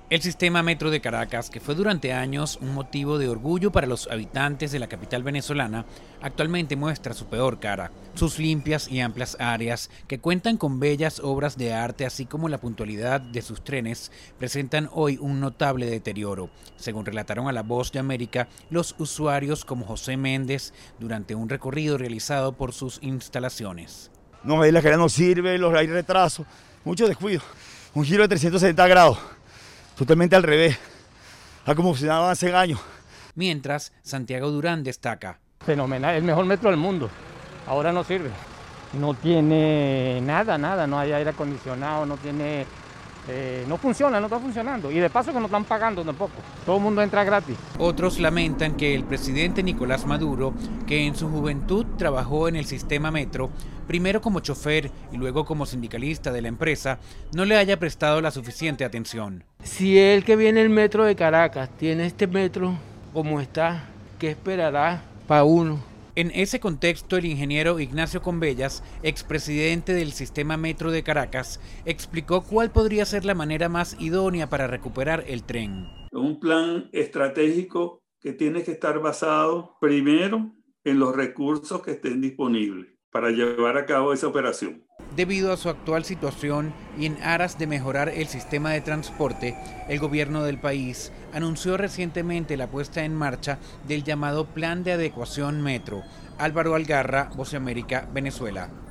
El sistema Metro de Caracas, que fue durante años un motivo de orgullo para los habitantes de la capital venezolana, actualmente muestra su peor cara. Sus limpias y amplias áreas, que cuentan con bellas obras de arte así como la puntualidad de sus trenes, presentan hoy un notable deterioro, según relataron a La Voz de América los usuarios como José Méndez durante un recorrido realizado por sus instalaciones. No, ahí la escalera no sirve, hay retrasos, mucho descuido, un giro de 360 grados. Totalmente al revés, a como funcionaba hace años. Mientras, Santiago Durán destaca. Fenomenal, el mejor metro del mundo. Ahora no sirve. No tiene nada, no hay aire acondicionado, no funciona, no está funcionando. Y de paso que no están pagando tampoco. Todo el mundo entra gratis. Otros lamentan que el presidente Nicolás Maduro, que en su juventud trabajó en el sistema Metro, primero como chofer y luego como sindicalista de la empresa, no le haya prestado la suficiente atención. Si el que viene el metro de Caracas tiene este metro como está, ¿qué esperará para uno? En ese contexto, el ingeniero Ignacio Combellas, expresidente del sistema Metro de Caracas, explicó cuál podría ser la manera más idónea para recuperar el tren. Un plan estratégico que tiene que estar basado primero en los recursos que estén disponibles para llevar a cabo esa operación. Debido a su actual situación y en aras de mejorar el sistema de transporte, el gobierno del país anunció recientemente la puesta en marcha del llamado Plan de Adecuación Metro. Álvaro Algarra, Voz de América, Venezuela.